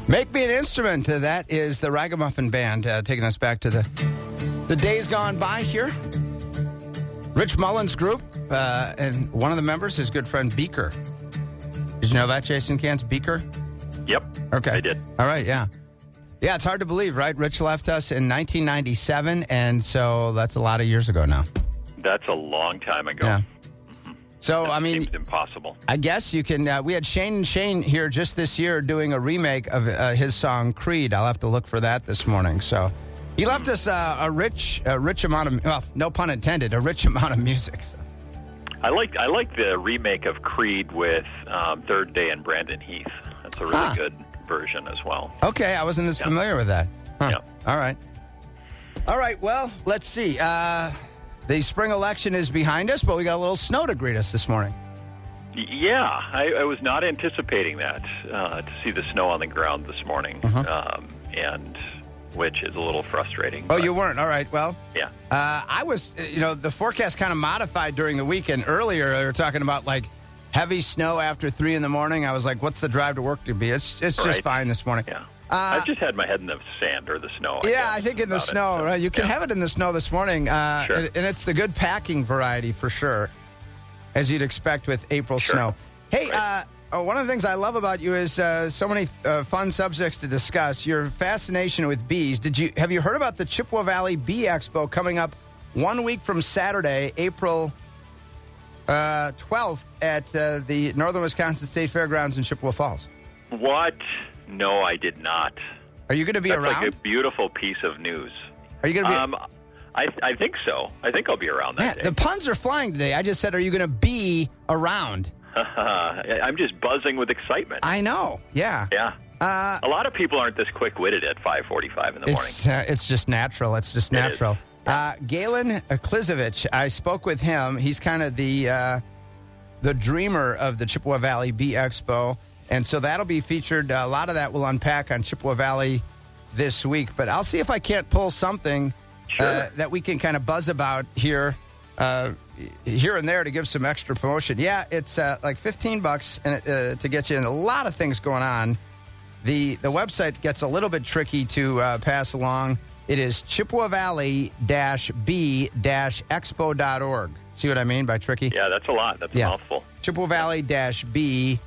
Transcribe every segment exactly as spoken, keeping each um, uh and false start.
Make Me an Instrument. Uh, that is the Ragamuffin Band uh, taking us back to the the days gone by here. Rich Mullins Group, uh, and one of the members, his good friend Beaker. Did you know that, Jason Cantz? Beaker? Yep. Okay. I did. All right, yeah. Yeah, it's hard to believe, right? Rich left us in nineteen ninety-seven, and so that's a lot of years ago now. That's a long time ago. Yeah. So, That I mean, seems impossible. I guess you can. Uh, we had Shane and Shane here just this year doing a remake of uh, his song Creed. I'll have to look for that this morning. So, he left us uh, a rich, a rich amount of, well, no pun intended, a rich amount of music. So. I like I like the remake of Creed with um, Third Day and Brandon Heath. That's a really Ah. good version as well. Okay, I wasn't as Yeah. familiar with that. Huh. Yeah. All right. All right. Well, let's see. Uh, the spring election is behind us, but we got a little snow to greet us this morning. Y- Yeah, I, I was not anticipating that, uh, to see the snow on the ground this morning, Uh-huh. um, and which is a little frustrating. Oh, but, you weren't. All right. Well, Yeah. uh, I was, uh, you know, the forecast kind of modified during the weekend. Earlier, they were talking about like heavy snow after three in the morning. I was like, what's the drive to work to be? It's, it's just Right. fine this morning. Yeah. Uh, I've just had my head in the sand or the snow. I yeah, guess, I think in the about it. snow, So, right? You can yeah. have it in the snow this morning, uh, Sure. and, and it's the good packing variety for sure, as you'd expect with April Sure. snow. Hey, Right. uh, oh, one of the things I love about you is uh, so many uh, fun subjects to discuss. Your fascination with bees. Did you have you heard about the Chippewa Valley Bee Expo coming up one week from Saturday, April uh, twelfth, at uh, the Northern Wisconsin State Fairgrounds in Chippewa Falls? What? No, I did not. Are you going to be That's around? like a beautiful piece of news. Are you going to be? Um, I, I think so. I think I'll be around Man, that day. the puns are flying today. I just said, are you going to be around? I'm just buzzing with excitement. I know. Yeah. yeah. Uh, A lot of people aren't this quick-witted at five forty-five in the morning. it's uh, it's just natural. It's just It is. natural. Uh, Galen Klizovich, I spoke with him. He's kind of the uh, the dreamer of the Chippewa Valley Bee Expo, and so that'll be featured. A lot of that will unpack on Chippewa Valley this week. But I'll see if I can't pull something Sure. uh, that we can kind of buzz about here. Uh, here and there to give some extra promotion. Yeah, it's uh, like fifteen bucks and, uh, to get you in. A lot of things going on. The the website gets a little bit tricky to uh, pass along. It is Chippewa Valley B expo dot org. See what I mean by tricky? Yeah, that's a lot. That's Yeah. a mouthful. Chippewa Valley B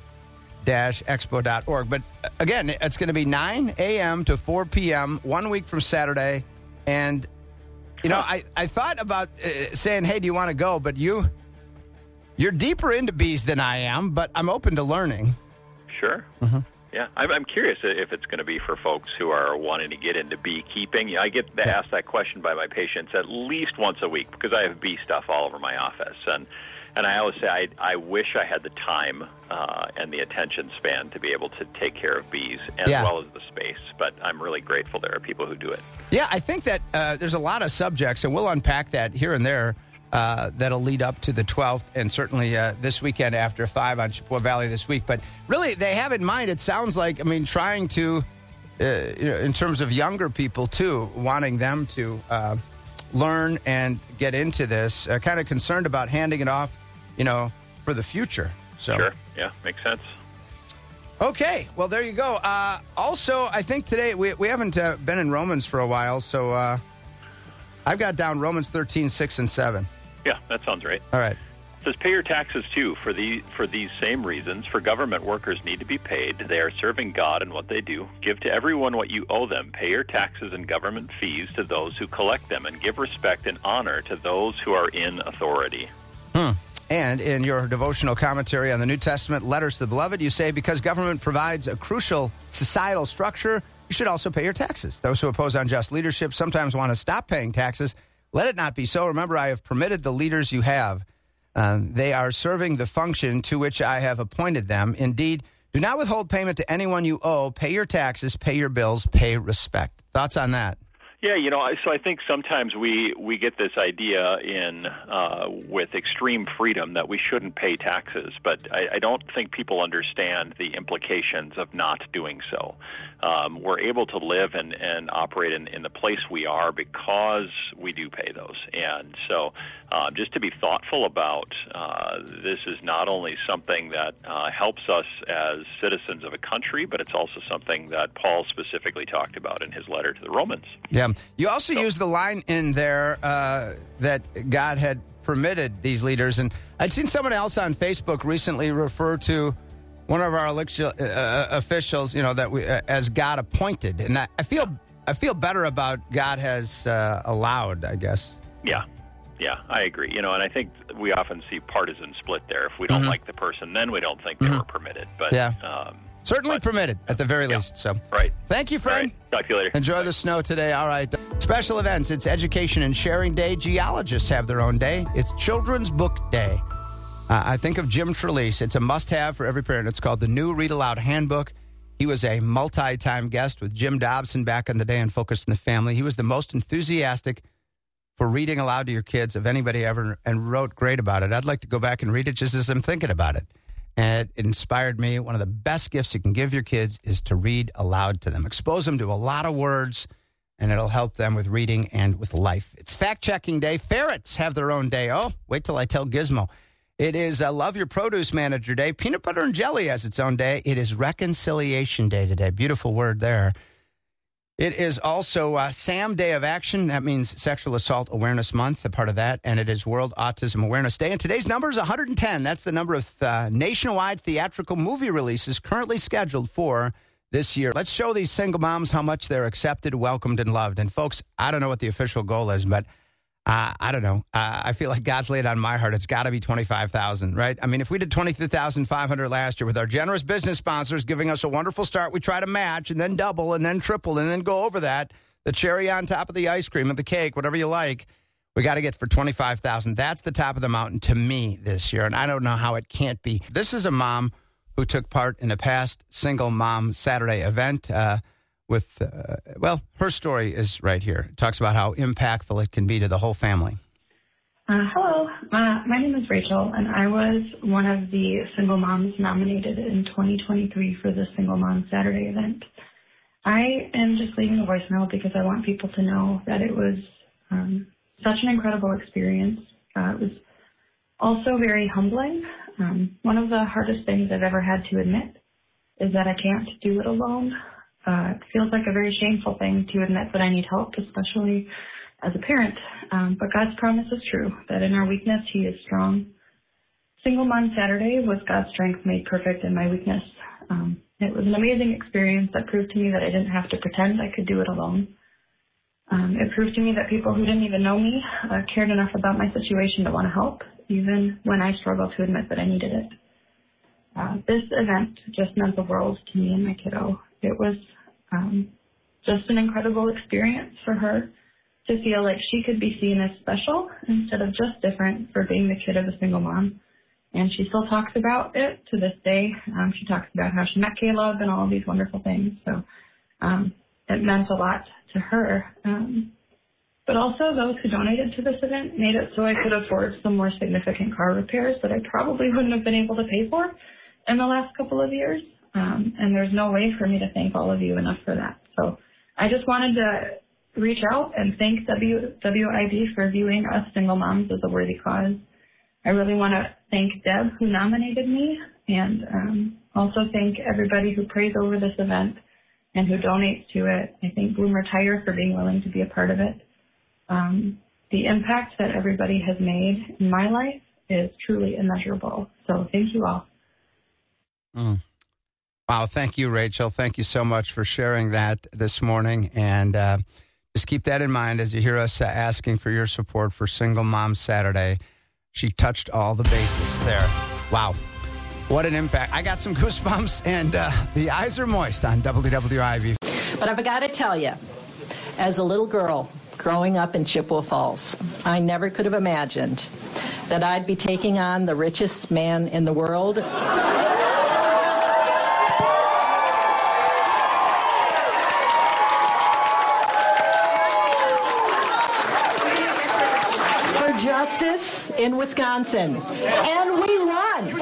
expo dot org. But uh, again, it's going to be nine a.m. to four p.m. one week from Saturday. And, you know, I, I thought about uh, saying, hey, do you want to go? But you, you're deeper into bees than I am, but I'm open to learning. Sure. Mm-hmm. Yeah, I'm, I'm curious if it's going to be for folks who are wanting to get into beekeeping. Yeah, I get Yeah. asked that question by my patients at least once a week because I have bee stuff all over my office. And and I always say I, I wish I had the time uh, and the attention span to be able to take care of bees as Yeah. well as the space. But I'm really grateful there are people who do it. Yeah, I think that uh, there's a lot of subjects, and we'll unpack that here and there, uh, that'll lead up to the twelfth, and certainly uh, this weekend after five on Chippewa Valley this week. But really, they have in mind, it sounds like, I mean, trying to, uh, you know, in terms of younger people, too, wanting them to uh, learn and get into this, uh, kind of concerned about handing it off, you know, for the future. So. Sure. Yeah, makes sense. Okay, well, there you go. Uh, also, I think today, we, we haven't uh, been in Romans for a while, so uh, I've got down Romans thirteen, six, and seven. Yeah, that sounds right. All right. It says, pay your taxes, too, for the for these same reasons. For government workers need to be paid. They are serving God in what they do. Give to everyone what you owe them. Pay your taxes and government fees to those who collect them, and give respect and honor to those who are in authority. Hmm. And in your devotional commentary on the New Testament, Letters to the Beloved, you say, because government provides a crucial societal structure, you should also pay your taxes. Those who oppose unjust leadership sometimes want to stop paying taxes. Let it not be so. Remember, I have permitted the leaders you have. Um, they are serving the function to which I have appointed them. Indeed, do not withhold payment to anyone you owe. Pay your taxes, pay your bills, pay respect. Thoughts on that? Yeah, you know, so I think sometimes we, we get this idea in uh, with extreme freedom that we shouldn't pay taxes, but I, I don't think people understand the implications of not doing so. Um, we're able to live and, and operate in, in the place we are because we do pay those. And so uh, just to be thoughtful about uh, this is not only something that uh, helps us as citizens of a country, but it's also something that Paul specifically talked about in his letter to the Romans. Yeah. You also used the line in there uh, that God had permitted these leaders. And I'd seen someone else on Facebook recently refer to one of our election uh, officials, you know, that we uh, as God appointed. And I, I feel I feel better about God has uh, allowed, I guess. Yeah. Yeah, I agree. You know, and I think we often see partisan split there. If we don't mm-hmm. like the person, then we don't think they mm-hmm. were permitted. But yeah. Um, Certainly but, permitted, at the very yeah. least. So, right. Thank you, friend. Right. Talk to you later. Enjoy Bye. the snow today. All right. Special events. It's Education and Sharing Day. Geologists have their own day. It's Children's Book Day. Uh, I think of Jim Trelease. It's a must-have for every parent. It's called the New Read Aloud Handbook. He was a multi-time guest with Jim Dobson back in the day on Focus on the Family. He was the most enthusiastic for reading aloud to your kids of anybody ever and wrote great about it. I'd like to go back and read it just as I'm thinking about it. And it inspired me. One of the best gifts you can give your kids is to read aloud to them. Expose them to a lot of words, and it'll help them with reading and with life. It's fact-checking day. Ferrets have their own day. Oh, wait till I tell Gizmo. It is uh, Love Your Produce Manager Day. Peanut Butter and Jelly has its own day. It is Reconciliation Day today. Beautiful word there. It is also uh, SAM Day of Action. That means Sexual Assault Awareness Month, a part of that. And it is World Autism Awareness Day. And today's number is one hundred ten. That's the number of uh, nationwide theatrical movie releases currently scheduled for this year. Let's show these single moms how much they're accepted, welcomed, and loved. And folks, I don't know what the official goal is, but uh, I don't know. Uh, I feel like God's laid on my heart. It's got to be twenty-five thousand, right? I mean, if we did twenty-two thousand five hundred last year with our generous business sponsors giving us a wonderful start, we try to match and then double and then triple and then go over that. The cherry on top of the ice cream and the cake, whatever you like, we got to get for twenty-five thousand. That's the top of the mountain to me this year, and I don't know how it can't be. This is a mom who took part in a past Single Mom Saturday event. Uh, With, uh, well, her story is right here. It talks about how impactful it can be to the whole family. Uh, hello, uh, my name is Rachel, and I was one of the single moms nominated in twenty twenty-three for the Single Mom Saturday event. I am just leaving a voicemail because I want people to know that it was um, such an incredible experience. Uh, it was also very humbling. Um, one of the hardest things I've ever had to admit is that I can't do it alone. Uh, it feels like a very shameful thing to admit that I need help, especially as a parent. Um, but God's promise is true, that in our weakness, He is strong. Single Mom Saturday was God's strength made perfect in my weakness. Um, it was an amazing experience that proved to me that I didn't have to pretend I could do it alone. Um, it proved to me that people who didn't even know me uh, cared enough about my situation to want to help, even when I struggled to admit that I needed it. Uh, this event just meant the world to me and my kiddo. It was um, just an incredible experience for her to feel like she could be seen as special instead of just different for being the kid of a single mom. And she still talks about it to this day. Um, she talks about how she met Caleb and all of these wonderful things. So um, it meant a lot to her. Um, but also those who donated to this event made it so I could afford some more significant car repairs that I probably wouldn't have been able to pay for in the last couple of years. Um, and there's no way for me to thank all of you enough for that. So I just wanted to reach out and thank W I B for viewing us single moms as a worthy cause. I really want to thank Deb, who nominated me, and um, also thank everybody who prays over this event and who donates to it. I thank Bloomer Tire for being willing to be a part of it. Um, the impact that everybody has made in my life is truly immeasurable. So thank you all. Mm. Wow, thank you, Rachel. Thank you so much for sharing that this morning. And uh, just keep that in mind as you hear us uh, asking for your support for Single Mom Saturday. She touched all the bases there. Wow. What an impact. I got some goosebumps, and uh, the eyes are moist on W W I B. But I've got to tell you, as a little girl growing up in Chippewa Falls, I never could have imagined that I'd be taking on the richest man in the world. justice in Wisconsin. And we won.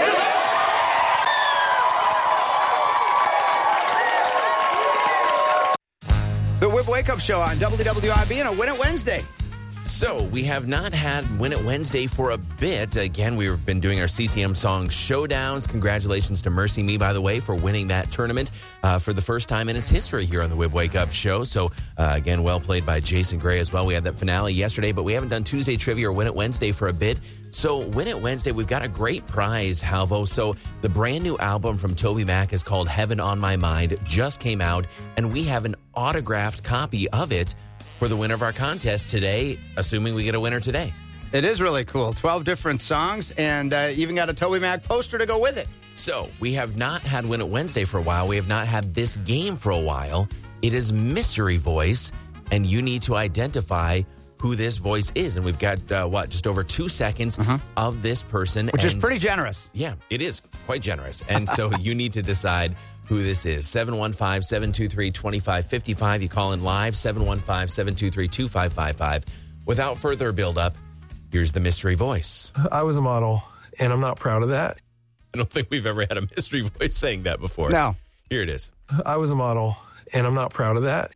The Whip Wake Up Show on W W I B and a Win It Wednesday. So, we have not had Win It Wednesday for a bit. Again, we've been doing our C C M Song Showdowns. Congratulations to Mercy Me, by the way, for winning that tournament uh, for the first time in its history here on the Whip Wake Up Show. So, uh, again, well played by Jason Gray as well. We had that finale yesterday, but we haven't done Tuesday Trivia or Win It Wednesday for a bit. So, Win It Wednesday, we've got a great prize, Halvo. So, the brand new album from Toby Mac is called Heaven on My Mind, just came out, and we have an autographed copy of it for the winner of our contest today, assuming we get a winner today. It is really cool. twelve different songs, and uh, even got a Toby Mac poster to go with it. So, we have not had Win It Wednesday for a while. We have not had this game for a while. It is Mystery Voice, and you need to identify who this voice is. And we've got, uh, what, just over two seconds uh-huh. of this person. Which and, is pretty generous. Yeah, it is quite generous. And so you need to decide who this is. seven one five, seven two three, two five five five. You call in live, seven one five, seven two three, two five five five. Without further build-up, here's the mystery voice. I was a model, and I'm not proud of that. I don't think we've ever had a mystery voice saying that before. No. Here it is. I was a model, and I'm not proud of that.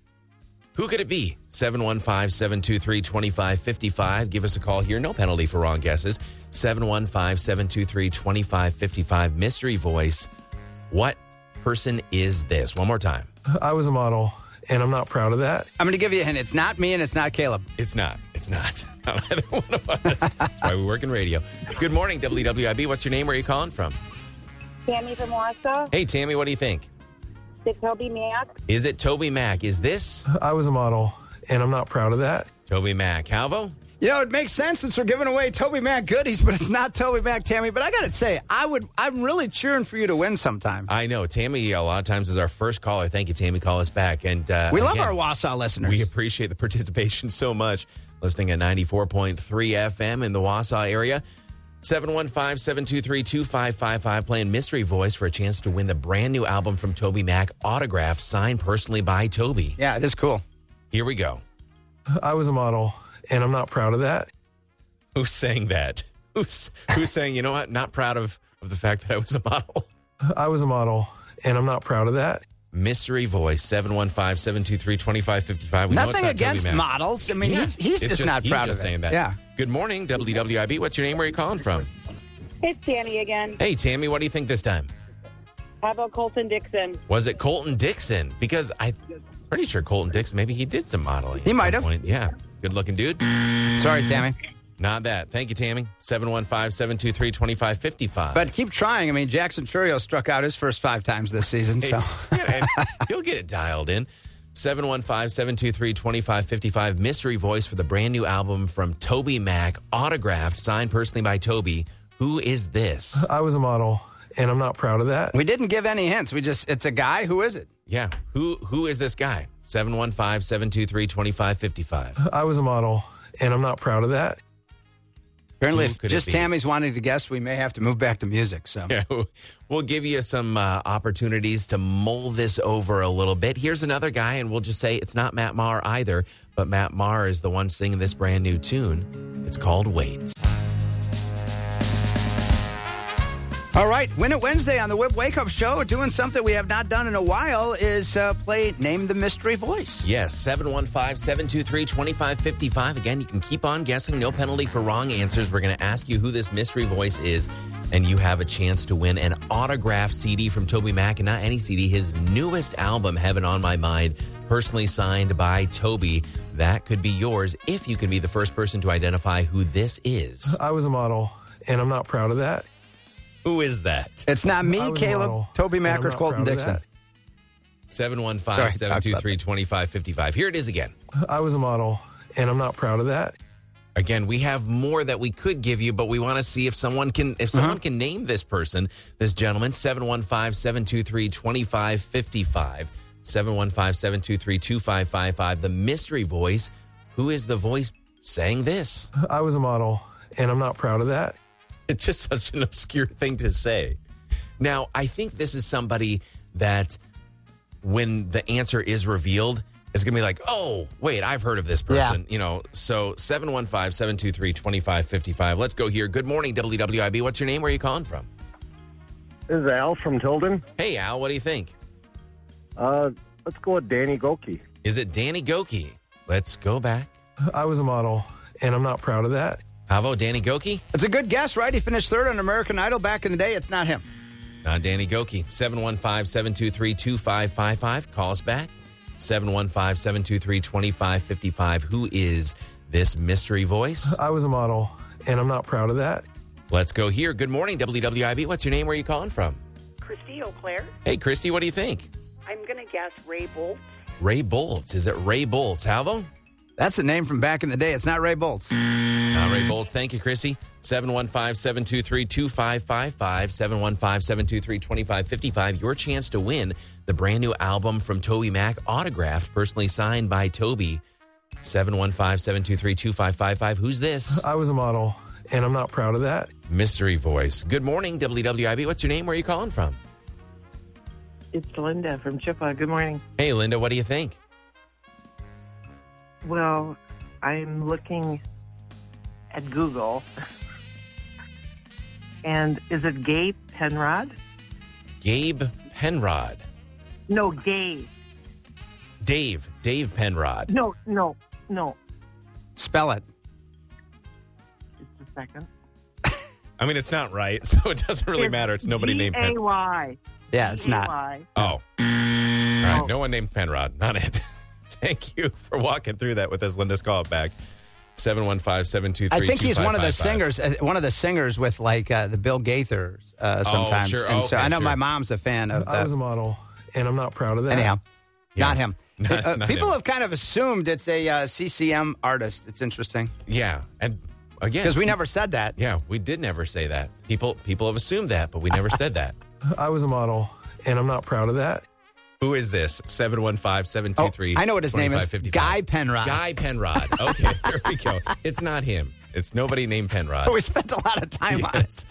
Who could it be? seven one five, seven two three, two five five five. Give us a call here. No penalty for wrong guesses. seven one five, seven two three, two five five five. Mystery voice. What person is this? One more time. I was a model, and I'm not proud of that. I'm going to give you a hint. It's not me, and it's not Caleb. It's not. It's not. Not either one of us. That's why we work in radio. Good morning, W W I B. What's your name? Where are you calling from? Tammy from Warsaw. Hey, Tammy, what do you think? Is it Toby Mac? Is it Toby Mac? Is this? I was a model, and I'm not proud of that. Toby Mac. Halvo? You know, it makes sense since we're giving away Toby Mac goodies, but it's not Toby Mac, Tammy. But I got to say, I would, I'm really cheering for you to win sometime. I know. Tammy, a lot of times, is our first caller. Thank you, Tammy. Call us back. And uh, We love again, our Wausau listeners. We appreciate the participation so much. Listening at ninety-four point three F M in the Wausau area. seven one five, seven two three, two five five five. Playing Mystery Voice for a chance to win the brand new album from Toby Mac, autographed, signed personally by Toby. Yeah, it is cool. Here we go. I was a model, and I'm not proud of that. Who's saying that? Who's who's saying, you know what, not proud of, of the fact that I was a model? I was a model, and I'm not proud of that. Mystery Voice, seven one five, seven two three, two five five five. We Nothing against models. I mean, yeah. he's, he's just, just not he's proud just of it. saying that. Yeah. Good morning, W W I B. What's your name? Where are you calling from? It's Tammy again. Hey, Tammy, what do you think this time? How about Colton Dixon? Was it Colton Dixon? Because I'm pretty sure Colton Dixon, maybe he did some modeling. He at might some have. point. Yeah. Good looking dude. Sorry, Tammy. Not that. Thank you, Tammy. seven one five, seven two three, two five five five. But keep trying. I mean, Jackson Churio struck out his first five times this season. So yeah, and he'll get it dialed in. seven one five, seven two three, two five five five. Mystery Voice for the brand new album from Toby Mac, autographed, signed personally by Toby. Who is this? I was a model, and I'm not proud of that. we didn't give any hints. We just, it's a guy. Who is it? Yeah. Who Who is this guy? seven one five, seven two three, two five five five. I was a model, and I'm not proud of that. Apparently, Who if could it just be? Tammy's wanting to guess, we may have to move back to music. So Yeah, we'll give you some uh, opportunities to mull this over a little bit. Here's another guy, and we'll just say it's not Matt Maher either, but Matt Maher is the one singing this brand new tune. It's called Wait. All right, Win It Wednesday on the Whip Wake Up Show. Doing something we have not done in a while is uh, play Name the Mystery Voice. Yes, seven one five, seven two three, two five five five. Again, you can keep on guessing. No penalty for wrong answers. We're going to ask you who this mystery voice is, and you have a chance to win an autographed C D from Toby Mac, and not any C D, his newest album, Heaven on My Mind, personally signed by Toby. That could be yours if you can be the first person to identify who this is. I was a model, and I'm not proud of that. Who is that? It's not I me, was a Caleb, model, Toby and Mac, I'm or not Colton proud of Dixon. that. seven one Sorry, five, seven two three, two five five five. Here it is again. I was a model, and I'm not proud of that. Again, we have more that we could give you, but we want to see if someone can if someone Uh-huh. can name this person, this gentleman. seven one five, seven two three, two five five five. seven one five, seven two three, two five five five. The mystery voice. Who is the voice saying this? I was a model, and I'm not proud of that. It's just such an obscure thing to say. Now, I think this is somebody that when the answer is revealed, it's going to be like, oh, wait, I've heard of this person. You know, so seven one five, seven two three, two five five five. Let's go here. Good morning, W W I B. What's your name? Where are you calling from? This is Al from Tilden. Hey, Al, what do you think? Uh, let's go with Danny Goki. Is it Danny Goki? Let's go back. I was a model, and I'm not proud of that. How about Danny Goki? It's a good guess, right? He finished third on American Idol back in the day. It's not him. Not Danny Goki. seven one five, seven two three, two five five five. Call us back. seven one five, seven two three, two five five five. Who is this mystery voice? I was a model, and I'm not proud of that. Let's go here. Good morning, W W I B. What's your name? Where are you calling from? Christy Eau Claire. Hey, Christy, what do you think? I'm going to guess Ray Boltz. Ray Boltz. Is it Ray Boltz? Halvo? That's the name from back in the day. It's not Ray Boltz. Not Ray Boltz. Thank you, Christy. seven one five, seven two three, two five five five. seven one five, seven two three, two five five five. Your chance to win the brand new album from Toby Mac, autographed, personally signed by Toby. seven one five, seven two three, two five five five. Who's this? I was a model, and I'm not proud of that. Mystery voice. Good morning, W W I B. What's your name? Where are you calling from? It's Linda from Chippewa. Good morning. Hey, Linda, what do you think? Well, I'm looking at Google. And is it Gabe Penrod? Gabe Penrod. No, Dave. Dave. Dave Penrod. No, no, no. Spell it. Just a second. I mean, it's not right, so it doesn't really It's matter. It's nobody named G A Penrod. Y. Yeah, it's not. G A Y. Oh. All right. Oh. No one named Penrod. Not it. Thank you for walking through that with us. Linda's call it back. seven one five, seven two three, I think he's one of the two five five five. singers, uh, one of the singers with like uh, the Bill Gaithers uh, sometimes. sure. And so Okay, I know sure. my mom's a fan of I that. was a model, and I'm not proud of that. Anyhow, Yeah. not him. Not- Uh, not people him. have kind of assumed it's a uh, C C M artist. It's interesting Yeah. And again, because we never said that. Yeah, we did never say that. People people have assumed that, but we never said that. I was a model, and I'm not proud of that. Who is this? seven one five, seven two three, Oh, I know what his name is. Guy Penrod. Guy Penrod. Okay, there we go. It's not him. It's nobody named Penrod. But we spent a lot of time on it.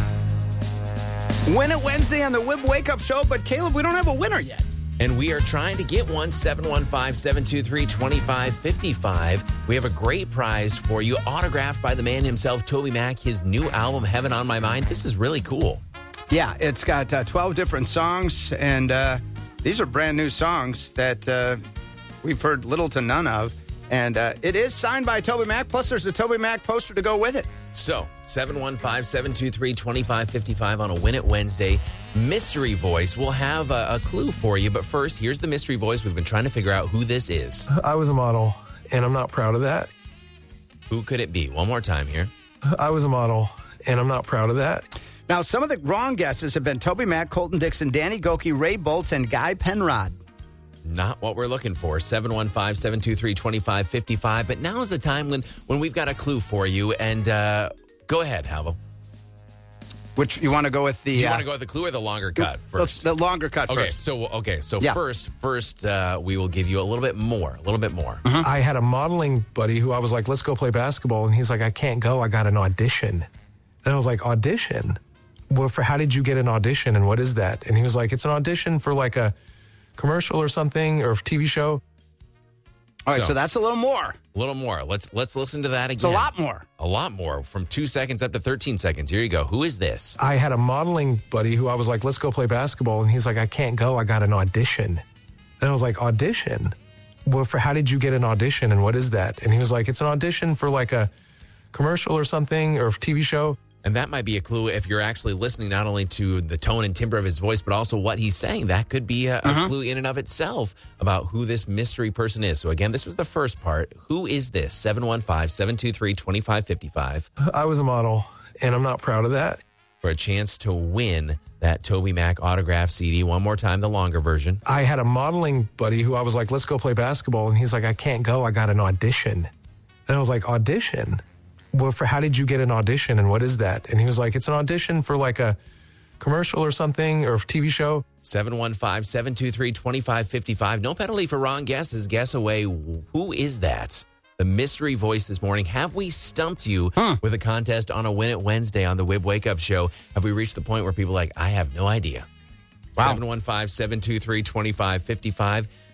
Yes. Win it Wednesday on the Wib Wake Up Show, but Caleb, we don't have a winner yet. And we are trying to get one. seven one five, seven two three, two five five five. We have a great prize for you, autographed by the man himself, Toby Mac, his new album, Heaven on My Mind. This is really cool. Yeah, it's got uh, twelve different songs, and uh, these are brand new songs that uh, we've heard little to none of. And uh, it is signed by Toby Mac, plus there's a Toby Mac poster to go with it. So, seven one five, seven two three, two five five five on a Win It Wednesday. Mystery voice. We'll have a, a clue for you, but first, here's the mystery voice. We've been trying to figure out who this is. I was a model, and I'm not proud of that. Who could it be? One more time here. I was a model, and I'm not proud of that. Now, some of the wrong guesses have been Toby Mac, Colton Dixon, Danny Goki, Ray Boltz, and Guy Penrod. Not what we're looking for. seven one five, seven two three, two five five five. But now's the time when, when we've got a clue for you. And uh, go ahead, Halvo. Which you want to go with the... Do you uh, want to go with the clue or the longer cut first? The longer cut Okay, first. so okay, so Yeah. first, first uh, we will give you a little bit more, a little bit more. I had a modeling buddy who I was like, let's go play basketball. And he's like, I can't go. I got an audition. And I was like, audition? Well, for how did you get an audition and what is that? And he was like, it's an audition for like a commercial or something or a T V show. All right, so, So- that's a little more. A little more. Let's let's listen to that again. It's a lot more. A lot more. From two seconds up to thirteen seconds. Here you go. Who is this? I had a modeling buddy who I was like, let's go play basketball. And he's like, I can't go. I got an audition. And I was like, audition? Well, for how did you get an audition and what is that? And he was like, it's an audition for like a commercial or something or a T V show. And that might be a clue if you're actually listening not only to the tone and timbre of his voice, but also what he's saying. That could be a, a clue in and of itself about who this mystery person is. So again, this was the first part. Who is this? seven one five, seven two three, two five five five. I was a model, and I'm not proud of that. For a chance to win that Toby Mac autograph C D. One more time, the longer version. I had a modeling buddy who I was like, let's go play basketball. And he's like, I can't go. I got an audition. And I was like, audition? Well, for how did you get an audition and what is that? And he was like, it's an audition for like a commercial or something or a T V show. seven one five, seven two three, two five five five. No penalty for wrong guesses. Guess away. Who is that? The mystery voice this morning. Have we stumped you Huh. with a contest on a Win It Wednesday on the Wib Wake Up Show? Have we reached the point where people are like, I have no idea? Wow. seven one five, seven two three, two five five five.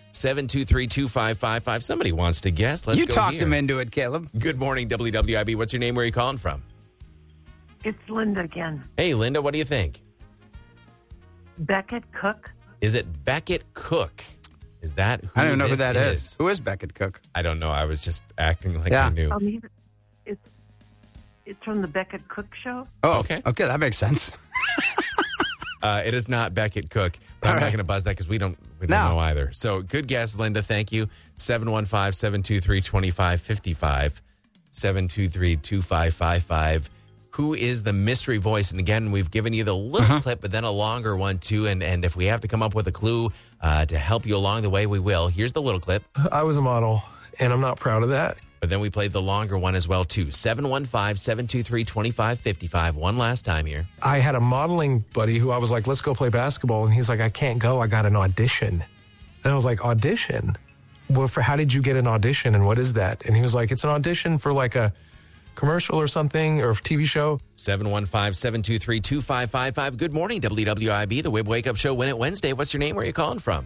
seven two three, two five five five. Somebody wants to guess. Let's you go talked here. him into it, Caleb. Good morning, W W I B. What's your name? Where are you calling from? It's Linda again. Hey, Linda, what do you think? Beckett Cook. Is it Beckett Cook? Is that who I don't know who this that is. Who is Beckett Cook? I don't know. I was just acting like Yeah. I knew. Um, he- it's it's from the Beckett Cook show. Oh, Okay. okay. Okay, that makes sense. Uh, it is not Beckett Cook. But I'm All not right. going to buzz that because we don't, we don't No. know either. So good guess, Linda. Thank you. seven one five, seven two three, two five five five. seven two three, two five five five. Who is the mystery voice? And again, we've given you the little Uh-huh. clip, but then a longer one too. And, and if we have to come up with a clue uh, to help you along the way, we will. Here's the little clip. I was a model, and I'm not proud of that. But then we played the longer one as well too. seven one five, seven two three, two five five five. One last time here. I had a modeling buddy who I was like, let's go play basketball. And he's like, I can't go. I got an audition. And I was like, audition? Well, for how did you get an audition? And what is that? And he was like, it's an audition for like a commercial or something or a T V show. seven one five, seven two three, two five five five. Good morning, W W I B, the Wib Wake Up Show. Win It Wednesday. What's your name? Where are you calling from?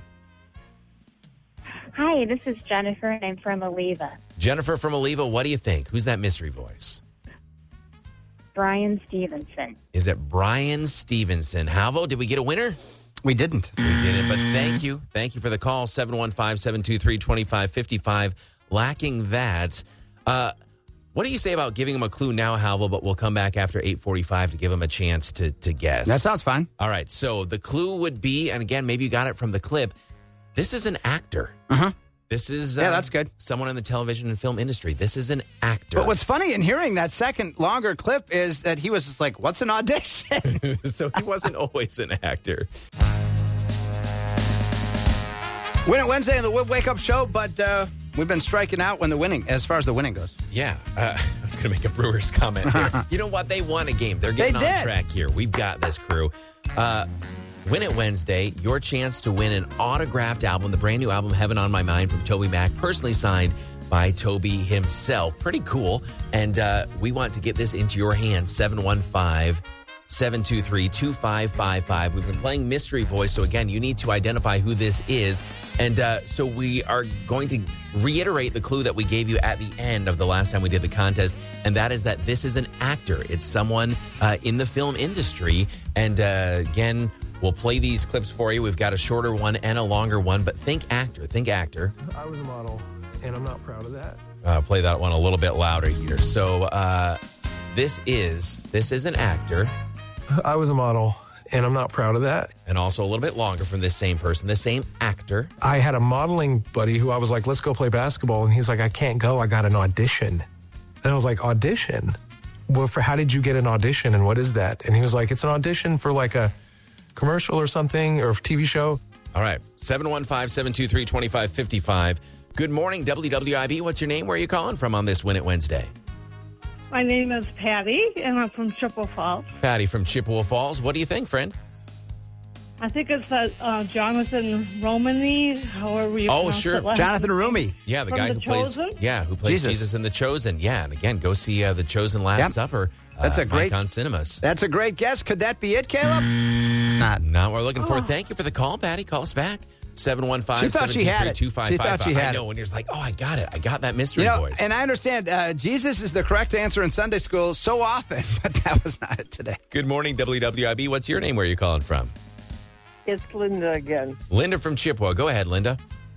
Hi, this is Jennifer, and I'm from Aliva. Jennifer from Aliva. What do you think? Who's that mystery voice? Brian Stevenson. Is it Brian Stevenson? Halvo, did we get a winner? We didn't. We didn't, but thank you. Thank you for the call. seven one five, seven two three, two five five five. Lacking that, uh, what do you say about giving him a clue now, Halvo, but we'll come back after eight forty-five to give him a chance to, to guess? That sounds fine. All right, so the clue would be, and again, maybe you got it from the clip, this is an actor. Uh-huh. This is Yeah, uh, that's good. Someone in the television and film industry. This is an actor. But what's funny in hearing that second longer clip is that he was just like, what's an audition? So he wasn't always an actor. Win It Wednesday on the Wib Wake Up Show, but uh, we've been striking out when the winning, as far as the winning goes. Yeah, uh, I was going to make a Brewers comment here. You know what? They won a game. They're getting They on did. track here. We've got this, crew. Uh, Win It Wednesday, your chance to win an autographed album, the brand new album Heaven on My Mind from Toby Mac, personally signed by Toby himself. Pretty cool. And uh, we want to get this into your hands. seven one five, seven two three, two five five five. We've been playing Mystery Voice. So again, you need to identify who this is. And uh, so we are going to reiterate the clue that we gave you at the end of the last time we did the contest. And that is that this is an actor. It's someone uh, in the film industry. And uh, again, we'll play these clips for you. We've got a shorter one and a longer one. But think actor. Think actor. I was a model, and I'm not proud of that. Uh, play that one a little bit louder here. So uh, this is this is an actor. I was a model, and I'm not proud of that. And also a little bit longer from this same person, the same actor. I had a modeling buddy who I was like, let's go play basketball. And he's like, I can't go. I got an audition. And I was like, audition? Well, for how did you get an audition? And what is that? And he was like, it's an audition for like a commercial or something or a T V show. All right. seven one five, seven two three, two five five five. Good morning, W W I B. What's your name? Where are you calling from on this Win It Wednesday? My name is Patty, and I'm from Chippewa Falls. Patty from Chippewa Falls. What do you think, friend? I think it's uh, uh, Jonathan Romany, however you Oh, pronounce sure. it last Jonathan name. Rumi. Yeah, the From guy The who plays Chosen? Yeah, who plays Jesus. Jesus. in The Chosen. Yeah, and again, go see uh, The Chosen Last Yep. Supper. That's uh, a great- Icon Cinemas. That's a great guess. Could that be it, Caleb? Not. Not what we're looking for. Oh. Thank you for the call, Patty. Call us back. seven one five, She thought she had it. two five She five five. thought she had I know, it. when you're just like, oh, I got it. I got that mystery You know, voice. and I understand uh, Jesus is the correct answer in Sunday school so often, but that was not it today. Good morning, W W I B. What's your name? Where are you calling from? It's Linda again. Linda from Chippewa. Go ahead, Linda.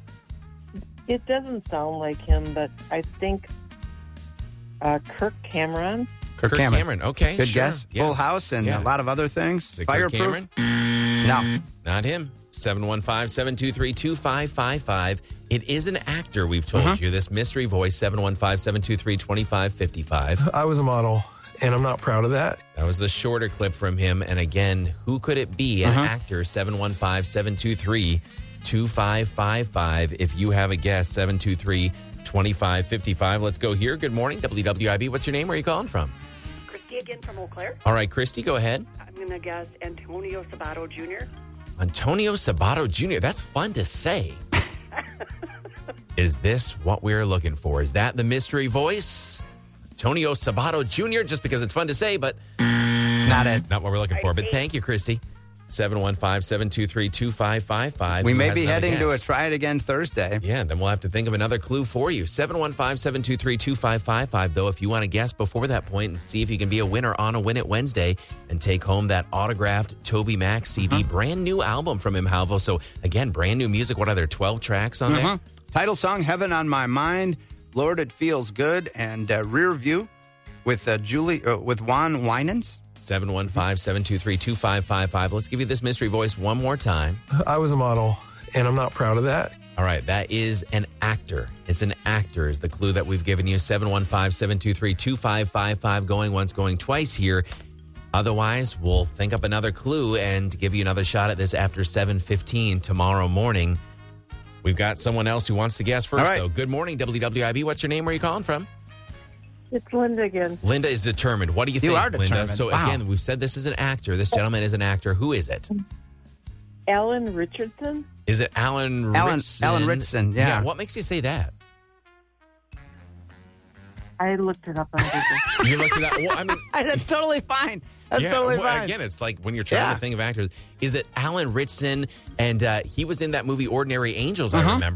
It doesn't sound like him, but I think uh, Kirk Cameron. Kirk, Kirk Cameron. Cameron. Okay, Good sure. guess. Yeah. Full House and Yeah. a lot of other things. Is it Kirk Fireproof. Cameron? No. Not him. seven one five, seven two three, two five five five. It is an actor, we've told Uh-huh. you. This mystery voice, seven one five, seven two three, two five five five. I was a model, and I'm not proud of that. That was the shorter clip from him. And again, who could it be? An Uh-huh. actor, seven one five, seven two three, two five five five. If you have a guess, seven two three, two five five five. Let's go here. Good morning, W W I B. What's your name? Where are you calling from? Christy again from Eau Claire. All right, Christy, go ahead. I'm going to guess Antonio Sabato Junior Antonio Sabato Junior That's fun to say. Is this what we're looking for? Is that the mystery voice? Antonio Sabato Junior, just because it's fun to say, but It's not it. not what we're looking for. But I thank you, Christy. seven one five, seven two three, two five five five. We Who may has be another heading to a guess? Try It Again Thursday. Yeah, then we'll have to think of another clue for you. seven one five, seven two three, two five five five, though, if you want to guess before that point and see if you can be a winner on a Win It Wednesday and take home that autographed Toby Mac C D. Uh-huh. Brand new album from him, Halvo. So, again, brand new music. What are there, twelve tracks on Uh-huh. there? Title song, Heaven on My Mind, Lord, It Feels Good, and uh, Rear View with uh, Julie, uh, with Juan Winans. seven one five, seven two three, two five five five. Let's give you this mystery voice one more time. I was a model, and I'm not proud of that. All right, that is an actor. It's an actor is the clue that we've given you. seven one five, seven two three, two five five five, going once, going twice here. Otherwise, we'll think up another clue and give you another shot at this after seven fifteen tomorrow morning. We've got someone else who wants to guess first, All right. though. Good morning, W W I B. What's your name? Where are you calling from? It's Linda again. Linda is determined. What do you, You think, are Linda? determined. So, Wow. again, we've said this is an actor. This gentleman is an actor. Who is it? Alan Richardson? Is it Alan Alan- Richardson? Alan Richardson, yeah. What makes you say that? I looked it up on Google. You looked at that. Well, I mean, That's totally fine. That's yeah, totally well, fine. Again, it's like when you're trying Yeah. to think of actors. Is it Alan Richardson? And uh, he was in that movie Ordinary Angels, Uh-huh. I remember.